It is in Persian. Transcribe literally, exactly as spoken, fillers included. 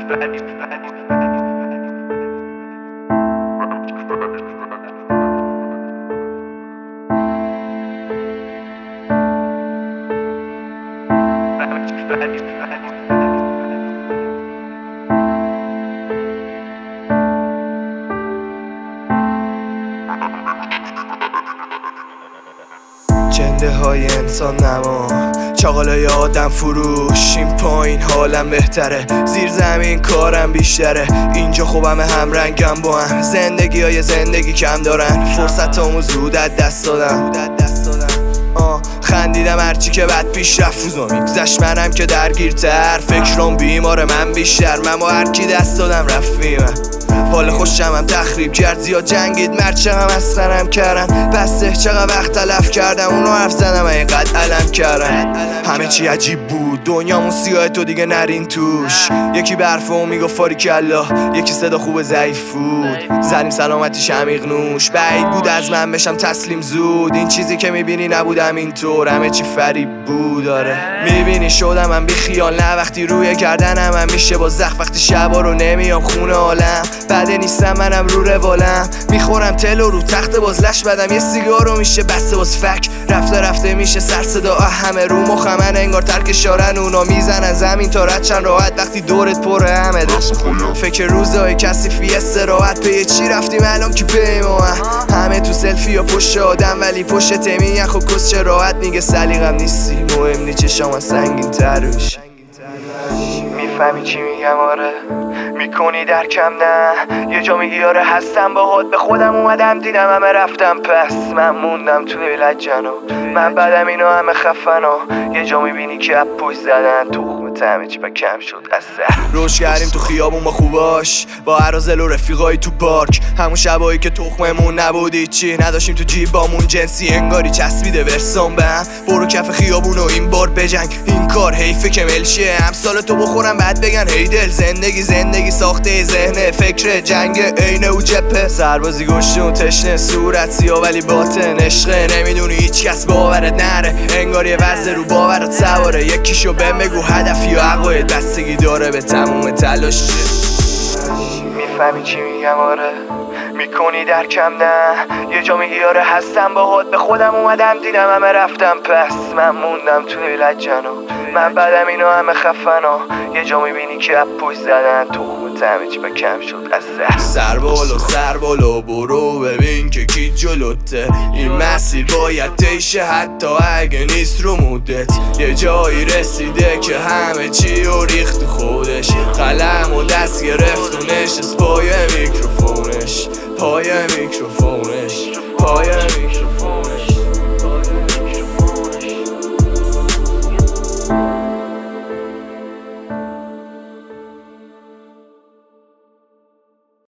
جنده های انسان نما، چاقالای آدم فروش. این پایین حالم بهتره، زیر زمین کارم بیشتره. اینجا خوبم هم رنگم با هم، زندگی های زندگی کم دارن. فرصت همو زود از دست دادم، آه خندیدم هرچی که بد پیش رفت. روزا میگذشت منم که درگیرتر، فکرام بیمار من بیشتر. من با هرکی دست دادم رفت میمن، حال خوشم هم تخریب کرد. زیاد جنگید مرچه هم اسخرم کردن، بسته چقدر وقت تلف کردم. اونو حرف زدم اینقدر علم کردن. همه چی عجیب بود، دنیامون سیاه تو دیگه نرین توش. یکی برفه و میگو فاریکالله، یکی صدا خوب ضعیف بود. زنیم سلامتیش عمیق نوش، بعید بود از من بشم تسلیم زود. این چیزی که میبینی نبودم اینطور، همه چی فریب بود. داره میبینی شدم من بی خیال، نه وقتی روی کردنم هم میشه با زخم. وقتی شبا رو نمیام خونه عالم، بده نیستم منم رو روالم. میخورم تل و رو تخت باز لش بدم، یه سیگارو میشه بسته باز فک. رفته رفته میشه سر صدا، همه رو مخم من انگار ترک شارن. اونا میزنن زمین تا رد چند راحت، وقتی دورت پره همه فکر روزای کثیفی استراحت. به چی رفتیم الان که پیما همه تو سلفی و پشت آدم، ولی پشت تیمی خب کس چه راحت. میگه سلیقم نیستی مهم نی، چشام سنگین تر روش. میفهمی چی میگم؟ آره میکنی درکم نه، یه جا میگی آره هستم باهات. به خودم اومدم دیدم همه رفتم پس، من موندم توی لجنو. من بدم اینا همه خفنو، یه جا میبینی که اب پشت زدن تخم همه چی با کم شد قصه. روش کردیم تو خیابون با خوباش، با عرازل و رفیقایی تو پارک. همون شبایی که تخممون نبودی چی، نداشتیم تو جیبامون جنسی انگاری چسبیده ورسام به هم. برو کف خیابون و این بار بجنگ، این کار حیفه که ملشه. همسال تو بخورم بعد بگن هی دل. زندگی زندگی ساخته ذهنه، فکر جنگ عینه و جبهه. سربازی گشته و تشنه، صورت سیاه ولی باطن عشقه. نمیدونی هیچ کس باورت نره، انگار یه وزه رو باورت سواره. یکیشو بهم بگو هدفی و عقاید بستگی داره به تموم تلاش. میفهمی چی میگم؟ آره میکنی درکم نه، یه جا میگی آره هستم باهات. به خودم اومدم دیدم همه رفتم پس، من موندم توی لجنو. من بدم اینا همه خفنو، یه جا میبینی که اب پشت زدن تخم همه چی با کم شد قصه. سر بالا سر بالا برو ببین که کی جلوته. این مسیر باید تیشه حتی اگه نیست رو مدت. یه جایی رسیده که همه چی رو ریخت خودش. قلم و دست گرفت و نشست پای میکروفونش، پای میکروفون.